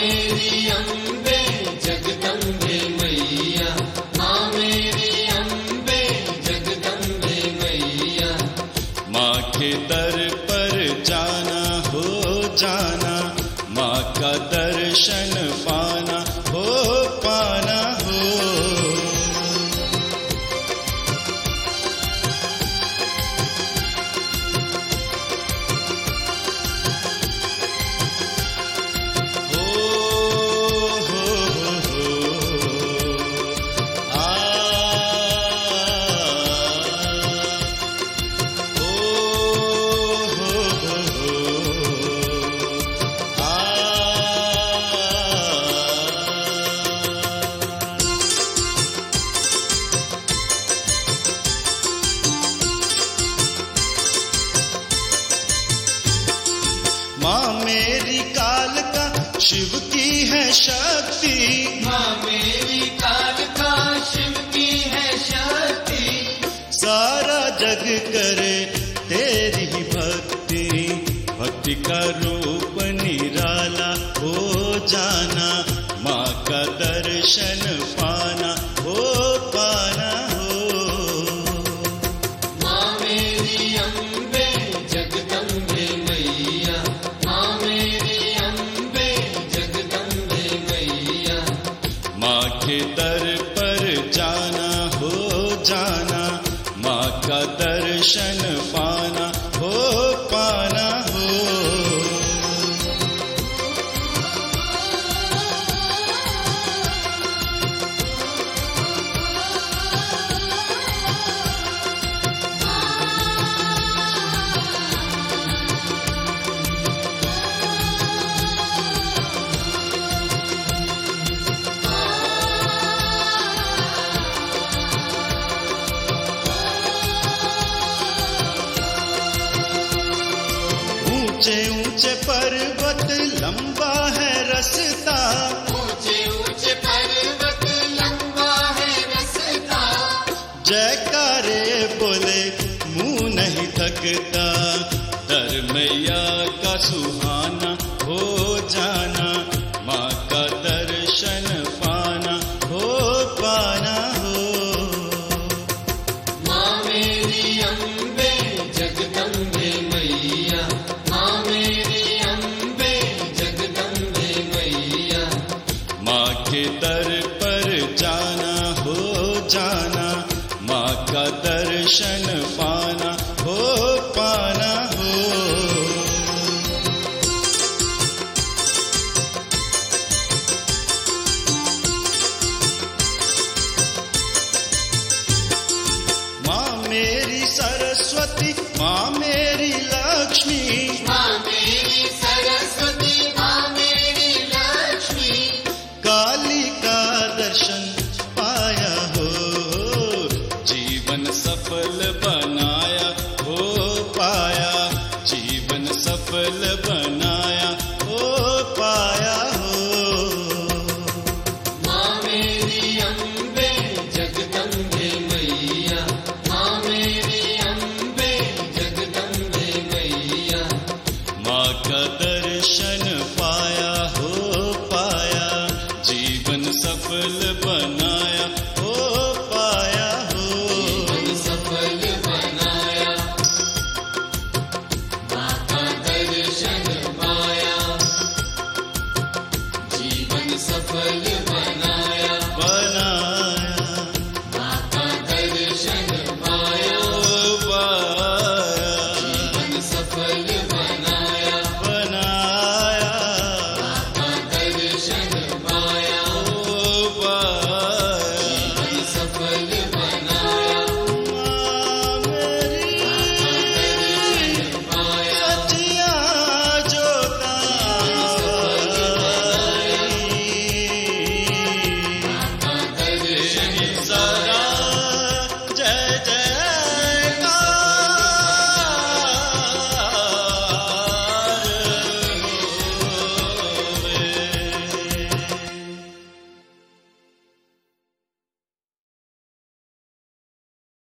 मेरी अम्बे जगदम्बे मैया, माँ मेरी अम्बे जगदम्बे मैया। माँ के दर पर जाना हो जाना, माँ का दर्शन पाना हो पाना हो। माँ मेरी कालका शिव की है शक्ति, माँ मेरी कालका शिव की है शक्ति। सारा जग करे तेरी भक्ति, भक्ति का रूप निराला हो जाना, माँ का दर्शन पाना हो पाना हो। माँ मेरी अम्बे जगदम्बे मैया, माँ मेरी अम्बे जगदम्बे मैया। माँ के दर पर जाना हो जाना, माँ का दर्शन पाना हो पाना हो। ऊंचे ऊंचे पर्वत लंबा है रास्ता, ऊंचे ऊंचे पर्वत लंबा है रास्ता। जयकारे बोले मुंह नहीं थकता, दर मैया का सुहाना हो जाना, माँ का दर्शन पाना हो पाना हो। माँ मेरी अम्बे जगदम्बे मैया, माँ मेरी अम्बे जगदम्बे मैया। माँ के दर पर जाना हो जाना, माँ का दर्शन पाना हो पाना हो। माँ मेरी सरस्वती, माँ मेरी लक्ष्मी, माँ मेरी सरस्वती, माँ मेरी लक्ष्मी। काली का दर्शन पाया हो, जीवन सफल बनाया हो पाया, जीवन सफल बनाया हो पाया हो। माँ मेरी अम्बे जगदम्बे मैया, माँ मेरी अम्बे जगदम्बे मैया। माँ का दर्शन पाया हो पाया, जीवन सफल बनाया हो पाया हो। जीवन सफल बनाया, माँ का दर्शन पाया, जीवन सफल